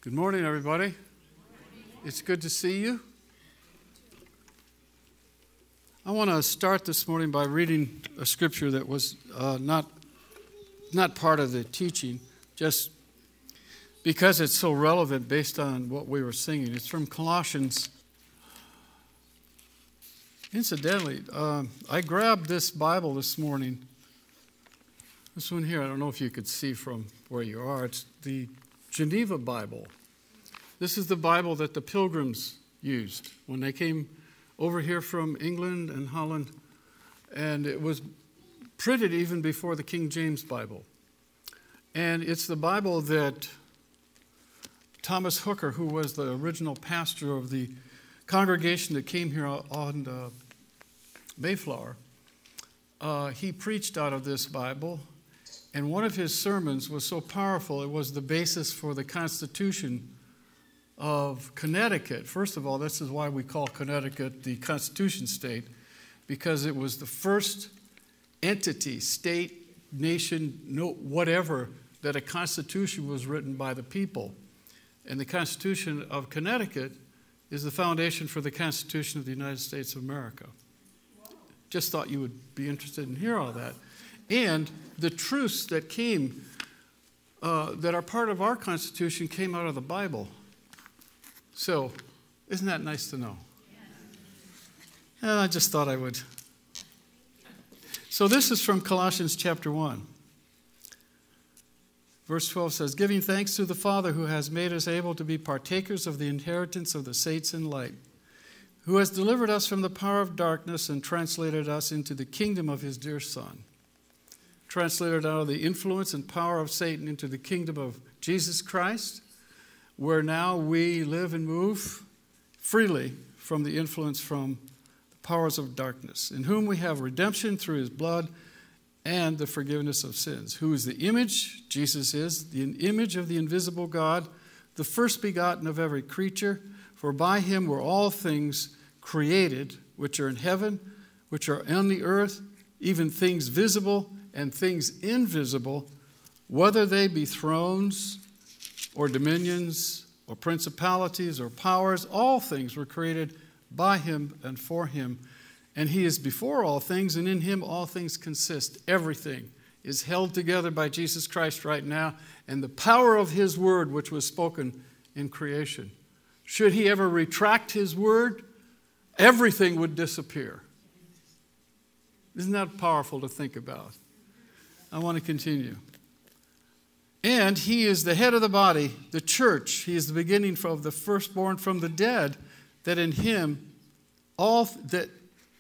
Good morning, everybody. It's good to see you. I want to start this morning by reading a scripture that was not part of the teaching, just because it's so relevant based on what we were singing. It's from Colossians. Incidentally, I grabbed this Bible this morning. This one here, I don't know if you could see from where you are. It's the Geneva Bible. This is the Bible that the Pilgrims used when they came over here from England and Holland, and it was printed even before the King James Bible. And it's the Bible that Thomas Hooker, who was the original pastor of the congregation that came here on Mayflower, he preached out of this Bible, and one of his sermons was so powerful, it was the basis for the Constitution of Connecticut. First of all, this is why we call Connecticut the Constitution State, because it was the first entity, state, nation, whatever, that a constitution was written by the people. And the Constitution of Connecticut is the foundation for the Constitution of the United States of America. Just thought you would be interested in hearing all that. And the truths that came, that are part of our Constitution, came out of the Bible. So, isn't that nice to know? And I just thought I would. So this is from Colossians chapter 1. Verse 12 says, "Giving thanks to the Father who has made us able to be partakers of the inheritance of the saints in light, who has delivered us from the power of darkness and translated us into the kingdom of his dear Son. Translated out of the influence and power of Satan into the kingdom of Jesus Christ, where now we live and move freely from the influence from the powers of darkness, in whom we have redemption through his blood and the forgiveness of sins, who is the image, Jesus is, the image of the invisible God, the first begotten of every creature, for by him were all things created, which are in heaven, which are on the earth, even things visible and things invisible, whether they be thrones or dominions, or principalities, or powers, all things were created by him and for him. And he is before all things, and in him all things consist. Everything is held together by Jesus Christ right now, and the power of his word, which was spoken in creation. Should he ever retract his word, everything would disappear. Isn't that powerful to think about? I want to continue. And he is the head of the body, the church. He is the beginning of the firstborn from the dead, that in him that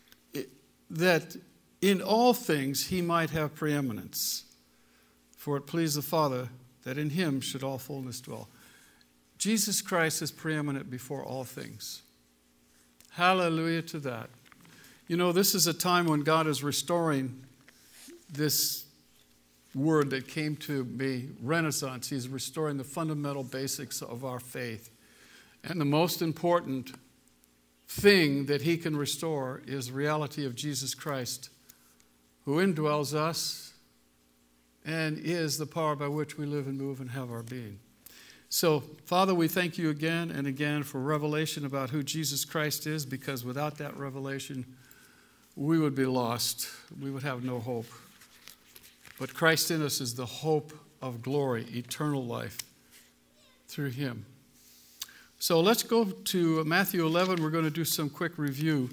in all things he might have preeminence. For it pleased the Father that in him should all fullness dwell. Jesus Christ is preeminent before all things. Hallelujah to that. You know, this is a time when God is restoring this word that came to be Renaissance. He's restoring the fundamental basics of our faith. And the most important thing that he can restore is the reality of Jesus Christ, who indwells us and is the power by which we live and move and have our being. So, Father, we thank you again and again for revelation about who Jesus Christ is, because without that revelation, we would be lost. We would have no hope. But Christ in us is the hope of glory, eternal life through him. So let's go to Matthew 11. We're going to do some quick review.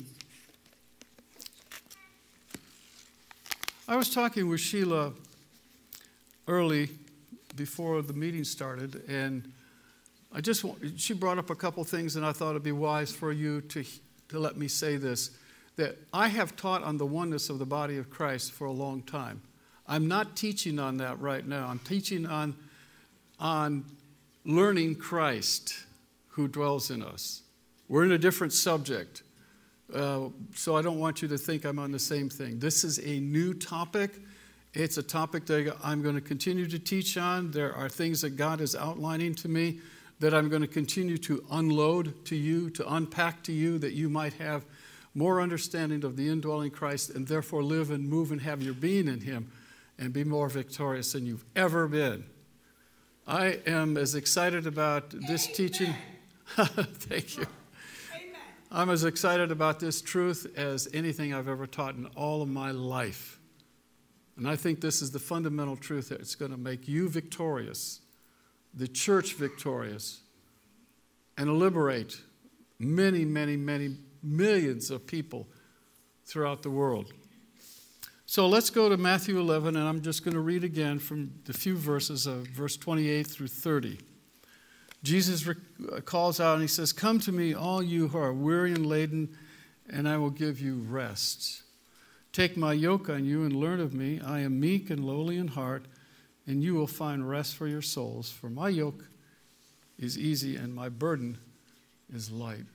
I was talking with Sheila early before the meeting started, and she brought up a couple things, and I thought it'd be wise for you to let me say this, that I have taught on the oneness of the body of Christ for a long time. I'm not teaching on that right now. I'm teaching on learning Christ who dwells in us. We're in a different subject, so I don't want you to think I'm on the same thing. This is a new topic. It's a topic that I'm going to continue to teach on. There are things that God is outlining to me that I'm going to continue to unload to you, to unpack to you, that you might have more understanding of the indwelling Christ and therefore live and move and have your being in him and be more victorious than you've ever been. I am as excited about this teaching. Thank you. Amen. I'm as excited about this truth as anything I've ever taught in all of my life. And I think this is the fundamental truth that it's going to make you victorious, the church victorious, and liberate many, many, many millions of people throughout the world. So let's go to Matthew 11, and I'm just going to read again from the few verses of verse 28 through 30. Jesus calls out and he says, "Come to me, all you who are weary and laden, and I will give you rest. Take my yoke on you and learn of me. I am meek and lowly in heart, and you will find rest for your souls. For my yoke is easy and my burden is light."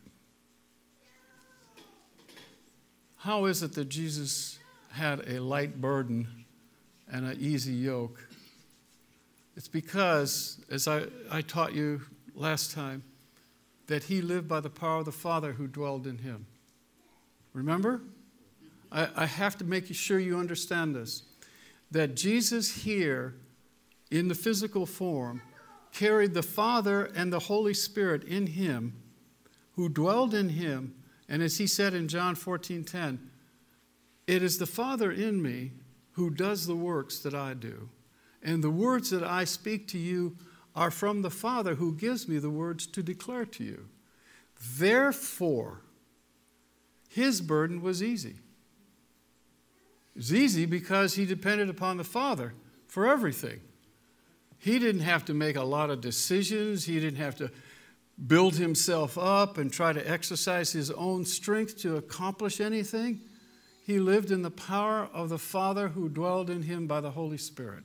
How is it that Jesus had a light burden and an easy yoke? It's because, as I taught you last time, that he lived by the power of the Father who dwelled in him. Remember? I have to make sure you understand this. That Jesus here, in the physical form, carried the Father and the Holy Spirit in him, who dwelled in him. And as he said in John 14:10, "It is the Father in me who does the works that I do. And the words that I speak to you are from the Father who gives me the words to declare to you." Therefore, his burden was easy. It was easy because he depended upon the Father for everything. He didn't have to make a lot of decisions. He didn't have to build himself up and try to exercise his own strength to accomplish anything. He lived in the power of the Father who dwelled in him by the Holy Spirit.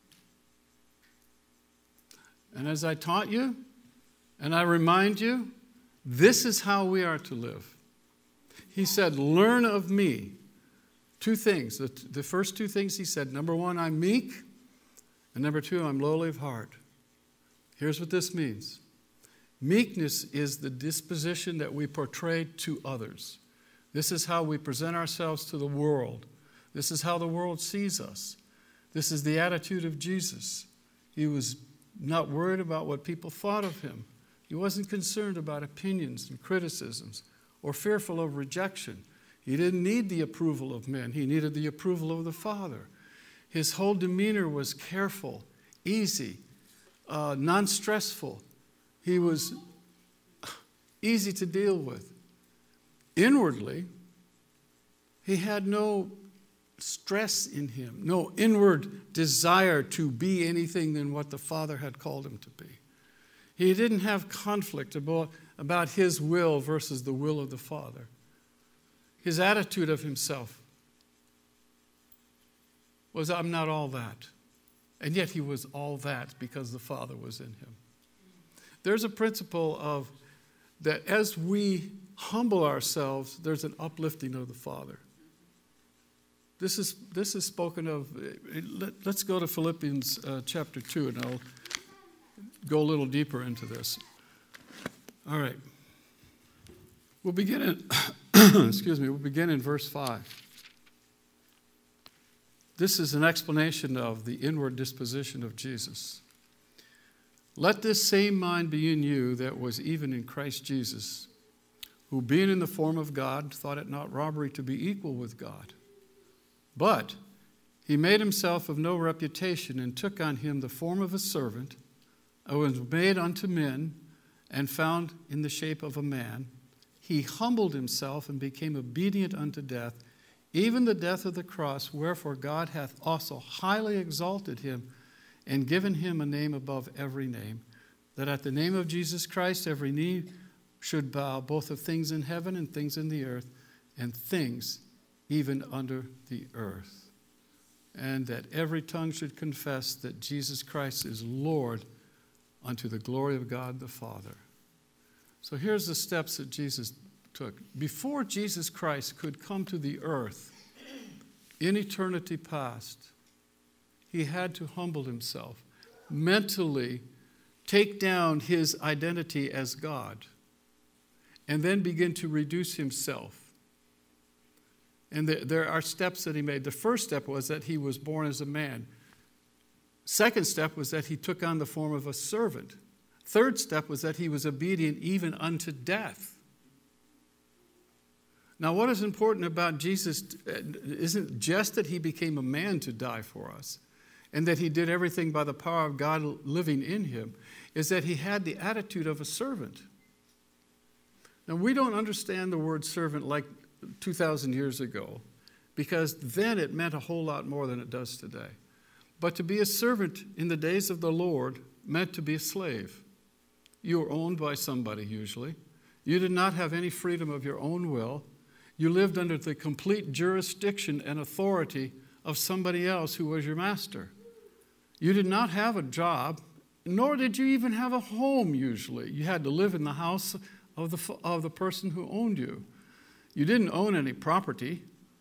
And as I taught you, and I remind you, this is how we are to live. He said, "Learn of me." Two things. The first two things he said. Number one, I'm meek. And number two, I'm lowly of heart. Here's what this means. Meekness is the disposition that we portray to others. This is how we present ourselves to the world. This is how the world sees us. This is the attitude of Jesus. He was not worried about what people thought of him. He wasn't concerned about opinions and criticisms or fearful of rejection. He didn't need the approval of men. He needed the approval of the Father. His whole demeanor was careful, easy, non-stressful. He was easy to deal with. Inwardly, he had no stress in him, no inward desire to be anything than what the Father had called him to be. He didn't have conflict about his will versus the will of the Father. His attitude of himself was, "I'm not all that." And yet he was all that because the Father was in him. There's a principle of that as we humble ourselves, there's an uplifting of the Father. This is spoken of. Let's go to Philippians chapter 2, and I'll go a little deeper into this. All right. We'll begin in, we'll begin in verse 5. This is an explanation of the inward disposition of Jesus. "Let this same mind be in you that was even in Christ Jesus, who being in the form of God, thought it not robbery to be equal with God. But he made himself of no reputation and took on him the form of a servant, and was made unto men, and found in the shape of a man. He humbled himself and became obedient unto death, even the death of the cross, wherefore God hath also highly exalted him and given him a name above every name, that at the name of Jesus Christ every knee should bow, both of things in heaven and things in the earth, and things even under the earth. And that every tongue should confess that Jesus Christ is Lord, unto the glory of God the Father." So here's the steps that Jesus took. Before Jesus Christ could come to the earth in eternity past, he had to humble himself, mentally take down his identity as God, and then begin to reduce himself. And there are steps that he made. The first step was that he was born as a man. Second step was that he took on the form of a servant. Third step was that he was obedient even unto death. Now, what is important about Jesus isn't just that he became a man to die for us and that he did everything by the power of God living in him, is that he had the attitude of a servant. Now, we don't understand the word servant like 2,000 years ago, because then it meant a whole lot more than it does today. But to be a servant in the days of the Lord meant to be a slave. You were owned by somebody usually. You did not have any freedom of your own will. You lived under the complete jurisdiction and authority of somebody else who was your master. You did not have a job, nor did you even have a home usually. You had to live in the house of the person who owned you. You didn't own any property.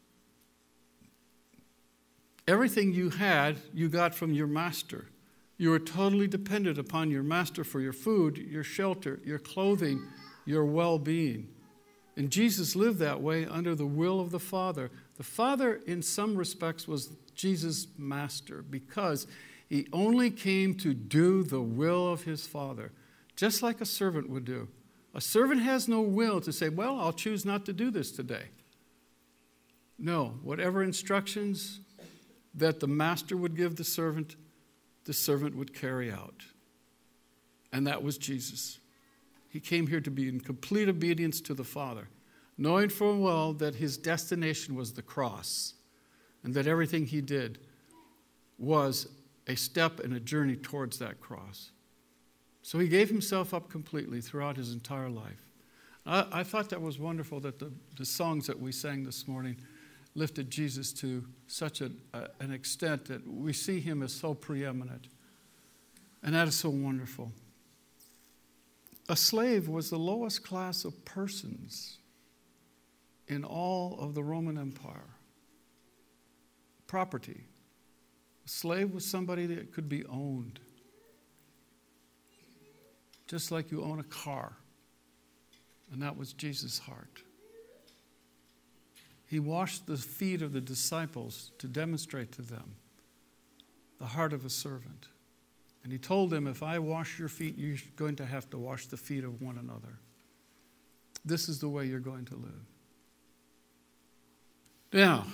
Everything you had, you got from your master. You were totally dependent upon your master for your food, your shelter, your clothing, your well-being. And Jesus lived that way under the will of the Father. The Father, in some respects, was Jesus' master because he only came to do the will of his Father, just like a servant would do. A servant has no will to say, well, I'll choose not to do this today. No, whatever instructions that the master would give the servant would carry out. And that was Jesus. He came here to be in complete obedience to the Father, knowing full well that his destination was the cross and that everything he did was a step and a journey towards that cross. So he gave himself up completely throughout his entire life. I thought that was wonderful that the songs that we sang this morning lifted Jesus to such an extent that we see him as so preeminent. And that is so wonderful. A slave was the lowest class of persons in all of the Roman Empire. Property. A slave was somebody that could be owned. Just like you own a car. And that was Jesus' heart. He washed the feet of the disciples to demonstrate to them the heart of a servant. And he told them, if I wash your feet, you're going to have to wash the feet of one another. This is the way you're going to live. Now,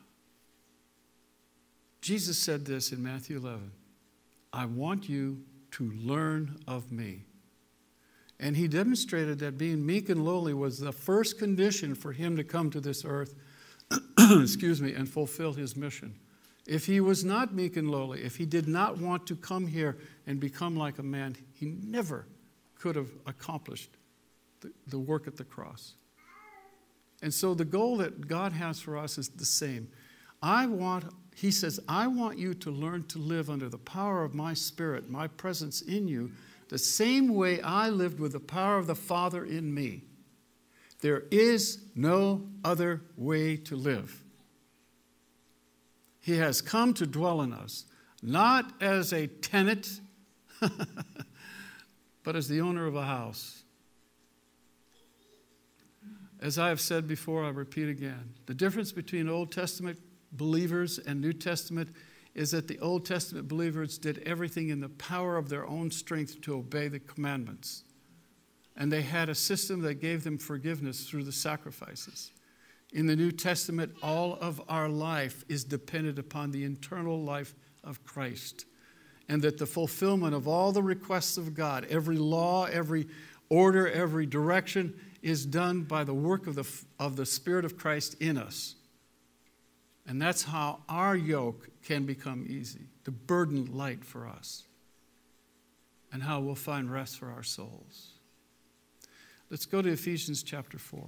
Jesus said this in Matthew 11, I want you to learn of me. And he demonstrated that being meek and lowly was the first condition for him to come to this earth, and fulfill his mission. If he was not meek and lowly, if he did not want to come here and become like a man, he never could have accomplished the work at the cross. And so the goal that God has for us is the same. He says, I want you to learn to live under the power of my Spirit, my presence in you, the same way I lived with the power of the Father in me. There is no other way to live. He has come to dwell in us, not as a tenant, but as the owner of a house. As I have said before, I repeat again, the difference between Old Testament believers and New Testament is that the Old Testament believers did everything in the power of their own strength to obey the commandments. And they had a system that gave them forgiveness through the sacrifices. In the New Testament, all of our life is dependent upon the internal life of Christ. And that the fulfillment of all the requests of God, every law, every order, every direction, is done by the work of the Spirit of Christ in us. And that's how our yoke can become easy, the burden light for us, and how we'll find rest for our souls. Let's go to Ephesians chapter 4.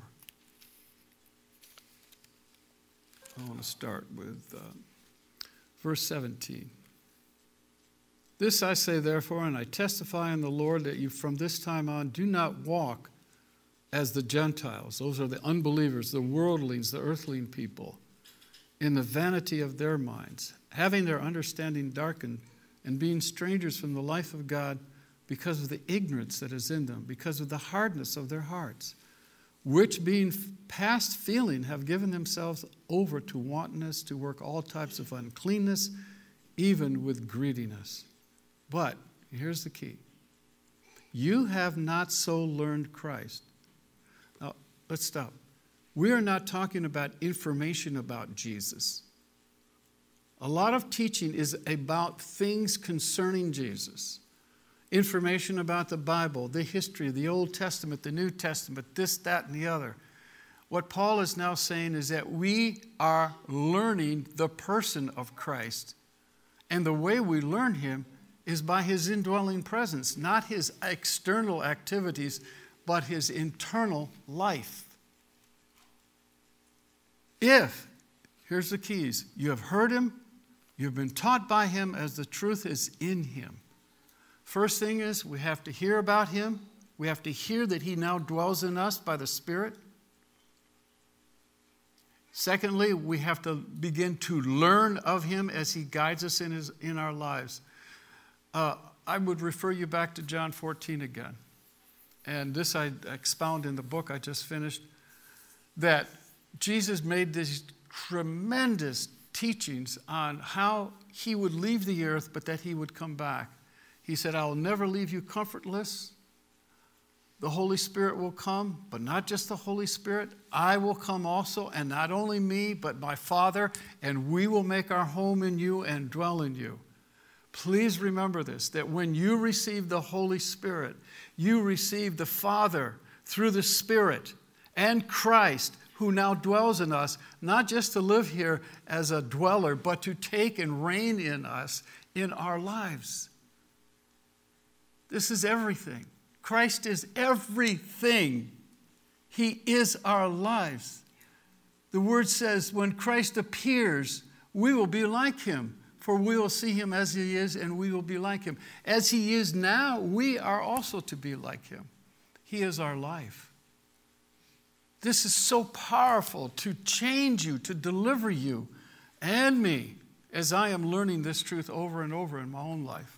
I want to start with verse 17. This I say, therefore, and I testify in the Lord that you from this time on do not walk as the Gentiles. Those are the unbelievers, the worldlings, the earthling people, in the vanity of their minds, having their understanding darkened and being strangers from the life of God because of the ignorance that is in them, because of the hardness of their hearts, which being past feeling have given themselves over to wantonness, to work all types of uncleanness even with greediness. But here's the key. You have not so learned Christ. Now, let's stop. We are not talking about information about Jesus. A lot of teaching is about things concerning Jesus. Information about the Bible, the history, the Old Testament, the New Testament, this, that, and the other. What Paul is now saying is that we are learning the person of Christ. And the way we learn him is by his indwelling presence, not his external activities, but his internal life. If, here's the keys, you have heard him, you've been taught by him as the truth is in him. First thing is we have to hear about him. We have to hear that he now dwells in us by the Spirit. Secondly, we have to begin to learn of him as he guides us in our lives. I would refer you back to John 14 again. And this I expound in the book I just finished, that Jesus made these tremendous teachings on how he would leave the earth, but that he would come back. He said, I will never leave you comfortless. The Holy Spirit will come, but not just the Holy Spirit. I will come also, and not only me, but my Father, and we will make our home in you and dwell in you. Please remember this, that when you receive the Holy Spirit, you receive the Father through the Spirit and Christ, who now dwells in us, not just to live here as a dweller, but to take and reign in us in our lives. This is everything. Christ is everything. He is our lives. The word says when Christ appears, we will be like him, for we will see him as he is and we will be like him. As he is now, we are also to be like him. He is our life. This is so powerful to change you, to deliver you and me as I am learning this truth over and over in my own life.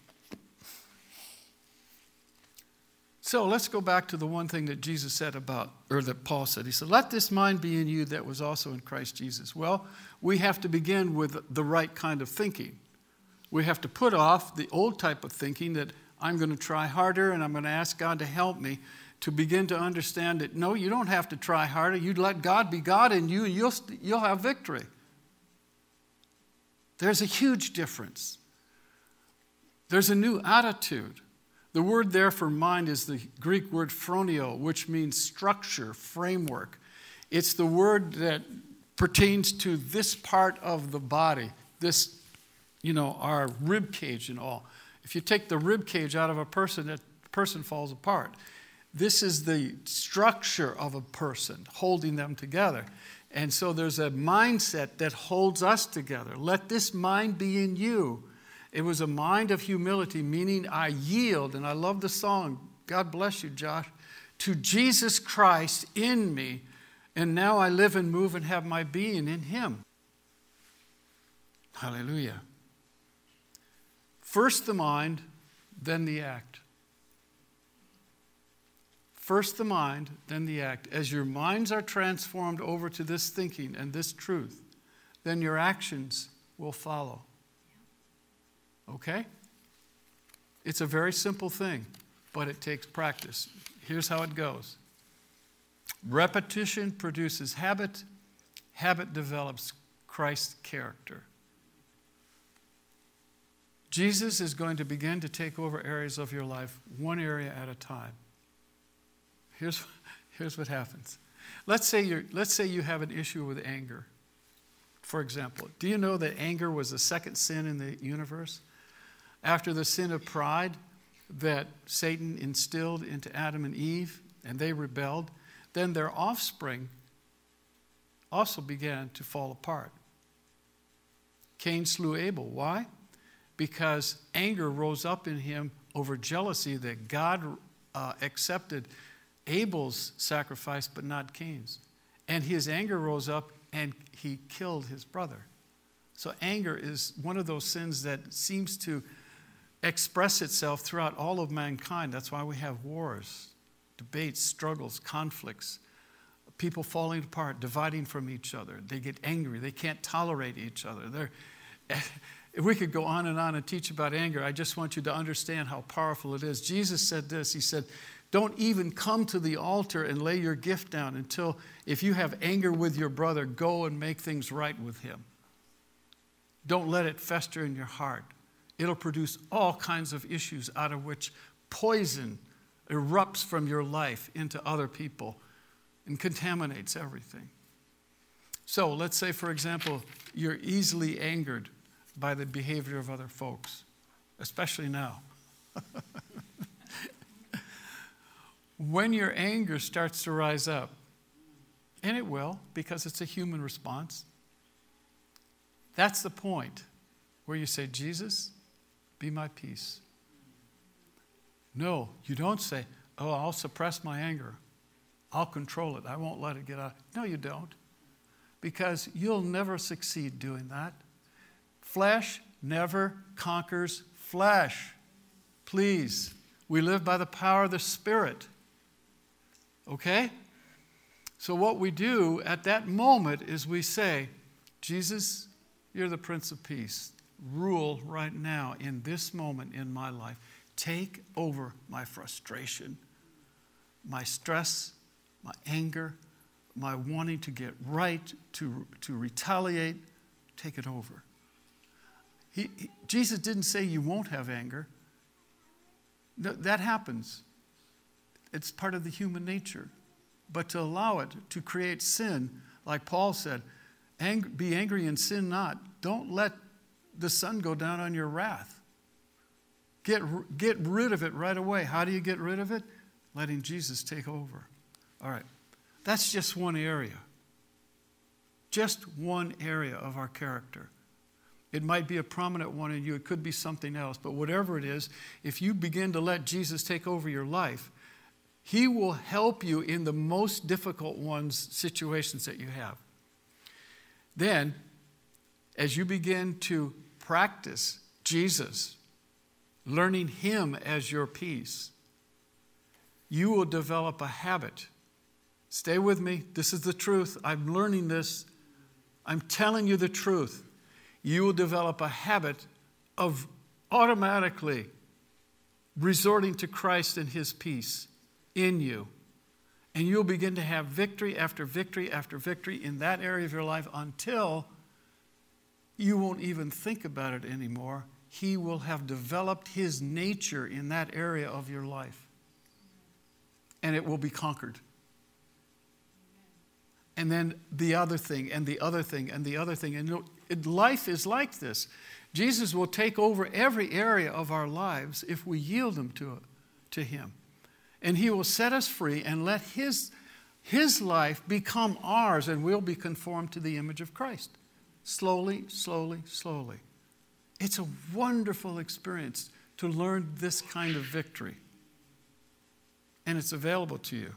So let's go back to the one thing that Jesus said about, or that Paul said. He said, let this mind be in you that was also in Christ Jesus. Well, we have to begin with the right kind of thinking. We have to put off the old type of thinking that I'm going to try harder and I'm going to ask God to help me, to begin to understand that, no, you don't have to try harder. You let God be God in you and you'll have victory. There's a huge difference. There's a new attitude. The word there for mind is the Greek word phroneo, which means structure, framework. It's the word that pertains to this part of the body, this, our rib cage and all. If you take the rib cage out of a person, that person falls apart. This is the structure of a person, holding them together. And so there's a mindset that holds us together. Let this mind be in you. It was a mind of humility, meaning I yield, and I love the song, God bless you, Josh, to Jesus Christ in me, and now I live and move and have my being in him. Hallelujah. First the mind, then the act. First the mind, then the act. As your minds are transformed over to this thinking and this truth, then your actions will follow. Okay? It's a very simple thing, but it takes practice. Here's how it goes. Repetition produces habit. Habit develops Christ's character. Jesus is going to begin to take over areas of your life, one area at a time. Here's what happens. Let's say you have an issue with anger. For example, do you know that anger was the second sin in the universe? After the sin of pride that Satan instilled into Adam and Eve, and they rebelled, then their offspring also began to fall apart. Cain slew Abel. Why? Because anger rose up in him over jealousy that God accepted Abel's sacrifice but not Cain's. And his anger rose up and he killed his brother. So anger is one of those sins that seems to express itself throughout all of mankind. That's why we have wars, debates, struggles, conflicts, people falling apart, dividing from each other. They get angry. They can't tolerate each other. If we could go on and teach about anger, I just want you to understand how powerful it is. Jesus said this. He said, don't even come to the altar and lay your gift down until, if you have anger with your brother, go and make things right with him. Don't let it fester in your heart. It'll produce all kinds of issues out of which poison erupts from your life into other people and contaminates everything. So let's say, for example, you're easily angered by the behavior of other folks, especially now. When your anger starts to rise up, and it will, because it's a human response, that's the point where you say, Jesus, be my peace. No, you don't say, oh, I'll suppress my anger. I'll control it. I won't let it get out. No, you don't. Because you'll never succeed doing that. Flesh never conquers flesh. Please. We live by the power of the Spirit. Okay? So what we do at that moment is we say, Jesus, you're the Prince of Peace. Rule right now in this moment in my life. Take over my frustration, my stress, my anger, my wanting to get right, to retaliate. Take it over. Jesus didn't say you won't have anger. No, that happens. It's part of the human nature. But to allow it to create sin, like Paul said, be angry and sin not. Don't let the sun go down on your wrath. Get rid of it right away. How do you get rid of it? Letting Jesus take over. All right. That's just one area. Just one area of our character. It might be a prominent one in you. It could be something else. But whatever it is, if you begin to let Jesus take over your life, he will help you in the most difficult situations that you have. Then, as you begin to practice Jesus, learning him as your peace, you will develop a habit. Stay with me. This is the truth. I'm learning this. I'm telling you the truth. You will develop a habit of automatically resorting to Christ and his peace in you. And you'll begin to have victory after victory after victory in that area of your life until you won't even think about it anymore. He will have developed his nature in that area of your life. And it will be conquered. And then the other thing, and the other thing, and the other thing. And life is like this. Jesus will take over every area of our lives if we yield them to him. And he will set us free and let his life become ours, and we'll be conformed to the image of Christ. Slowly, slowly, slowly. It's a wonderful experience to learn this kind of victory. And it's available to you.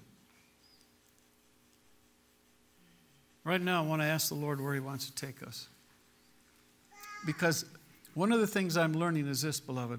Right now, I want to ask the Lord where he wants to take us. Because one of the things I'm learning is this, beloved.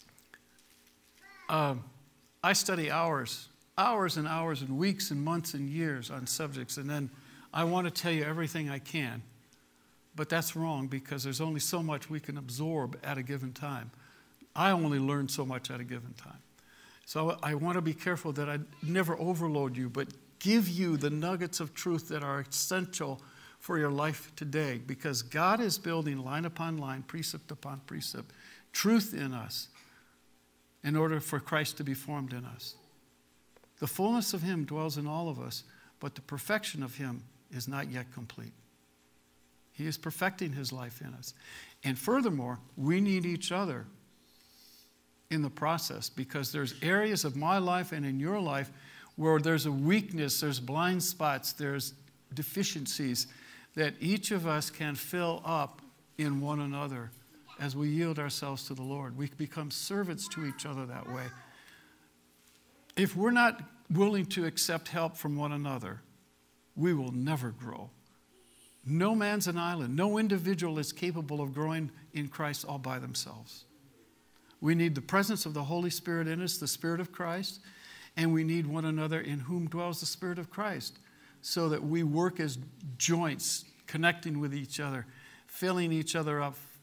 I study hours and hours and weeks and months and years on subjects, and then I want to tell you everything I can. But that's wrong, because there's only so much we can absorb at a given time. I only learn so much at a given time. So I want to be careful that I never overload you, but give you the nuggets of truth that are essential for your life today, because God is building line upon line, precept upon precept, truth in us in order for Christ to be formed in us. The fullness of him dwells in all of us, but the perfection of him is not yet complete. He is perfecting his life in us. And furthermore, we need each other in the process, because there's areas of my life and in your life where there's a weakness, there's blind spots, there's deficiencies that each of us can fill up in one another as we yield ourselves to the Lord. We become servants to each other that way. If we're not willing to accept help from one another, we will never grow. No man's an island. No individual is capable of growing in Christ all by themselves. We need the presence of the Holy Spirit in us, the Spirit of Christ, and we need one another in whom dwells the Spirit of Christ, so that we work as joints, connecting with each other, filling each other up,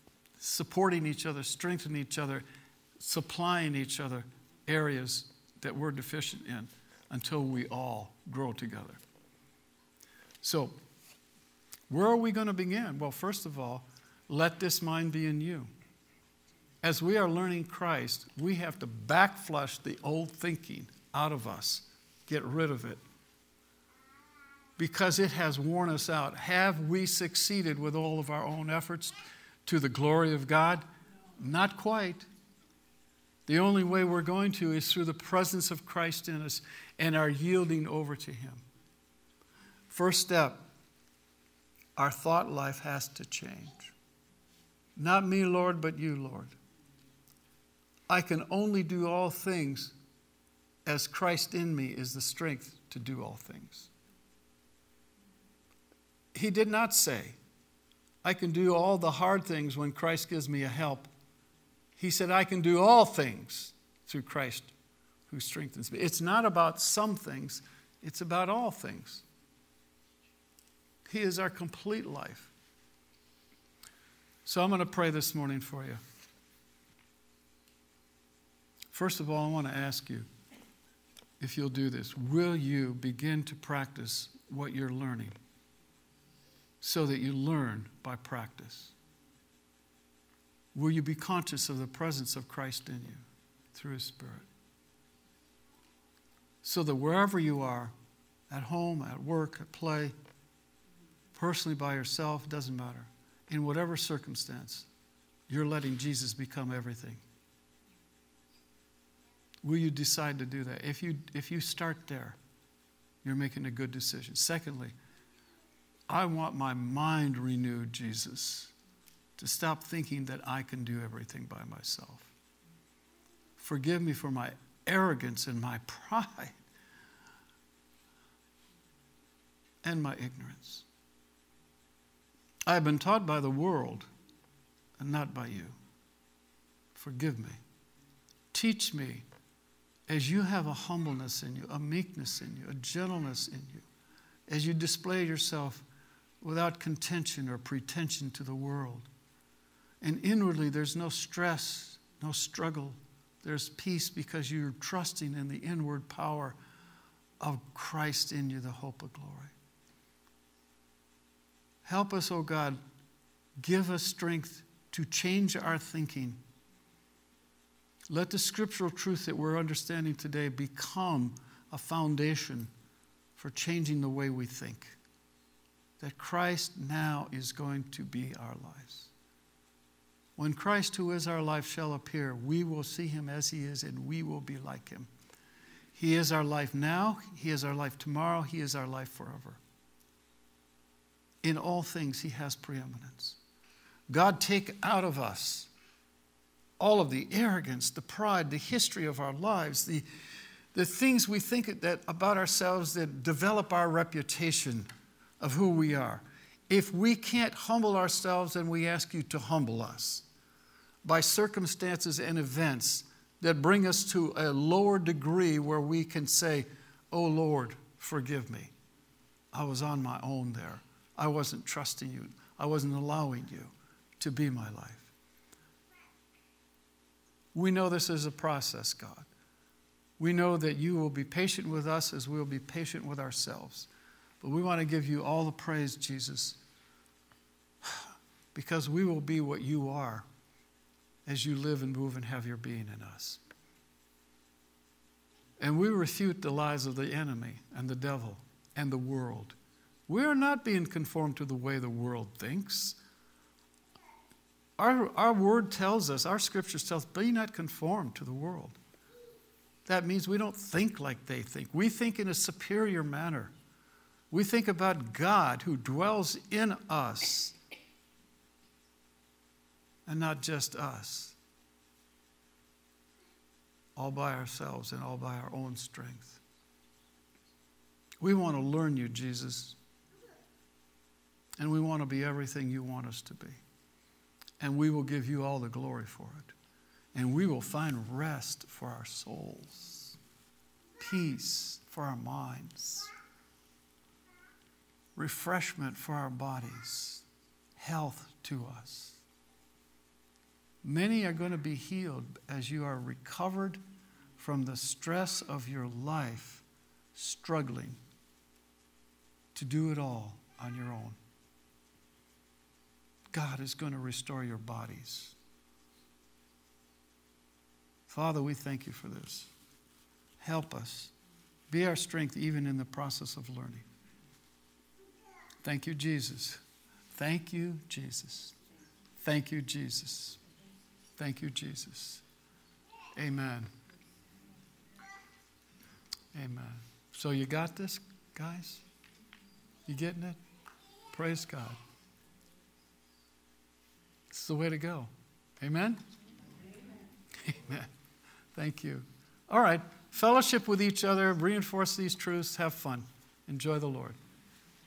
supporting each other, strengthening each other, supplying each other areas that we're deficient in until we all grow together. So, where are we going to begin? Well, first of all, let this mind be in you. As we are learning Christ, we have to backflush the old thinking out of us. Get rid of it. Because it has worn us out. Have we succeeded with all of our own efforts to the glory of God? Not quite. The only way we're going to is through the presence of Christ in us and our yielding over to Him. First step, our thought life has to change. Not me, Lord, but you, Lord. I can only do all things as Christ in me is the strength to do all things. He did not say, I can do all the hard things when Christ gives me a help. He said, I can do all things through Christ who strengthens me. It's not about some things, it's about all things. He is our complete life. So I'm going to pray this morning for you. First of all, I want to ask you, if you'll do this, will you begin to practice what you're learning so that you learn by practice? Will you be conscious of the presence of Christ in you through His Spirit? So that wherever you are, at home, at work, at play, personally by yourself, doesn't matter. In whatever circumstance, you're letting Jesus become everything. Will you decide to do that? If you start there, you're making a good decision. Secondly, I want my mind renewed, Jesus, to stop thinking that I can do everything by myself. Forgive me for my arrogance and my pride and my ignorance. I have been taught by the world and not by you. Forgive me. Teach me as you have a humbleness in you, a meekness in you, a gentleness in you, as you display yourself without contention or pretension to the world. And inwardly there's no stress, no struggle. There's peace because you're trusting in the inward power of Christ in you, the hope of glory. Help us, O God. Give us strength to change our thinking. Let the scriptural truth that we're understanding today become a foundation for changing the way we think. That Christ now is going to be our lives. When Christ, who is our life, shall appear, we will see Him as He is, and we will be like Him. He is our life now. He is our life tomorrow. He is our life forever. In all things, He has preeminence. God, take out of us all of the arrogance, the pride, the history of our lives, the things we think that about ourselves that develop our reputation of who we are. If we can't humble ourselves, then we ask you to humble us by circumstances and events that bring us to a lower degree where we can say, oh Lord, forgive me. I was on my own there. I wasn't trusting you. I wasn't allowing you to be my life. We know this is a process, God. We know that you will be patient with us as we will be patient with ourselves. But we want to give you all the praise, Jesus, because we will be what you are as you live and move and have your being in us. And we refute the lies of the enemy and the devil and the world. We are not being conformed to the way the world thinks. Our word tells us, our scriptures tell us, be not conformed to the world. That means we don't think like they think. We think in a superior manner. We think about God who dwells in us and not just us, all by ourselves and all by our own strength. We want to learn you, Jesus, and we want to be everything you want us to be. And we will give you all the glory for it. And we will find rest for our souls, peace for our minds, refreshment for our bodies, health to us. Many are going to be healed as you are recovered from the stress of your life, struggling to do it all on your own. God is going to restore your bodies. Father, we thank you for this. Help us. Be our strength even in the process of learning. Thank you, Jesus. Thank you, Jesus. Thank you, Jesus. Thank you, Jesus. Amen. Amen. So you got this, guys? You getting it? Praise God. It's the way to go. Amen? Amen. Thank you. All right. Fellowship with each other. Reinforce these truths. Have fun. Enjoy the Lord.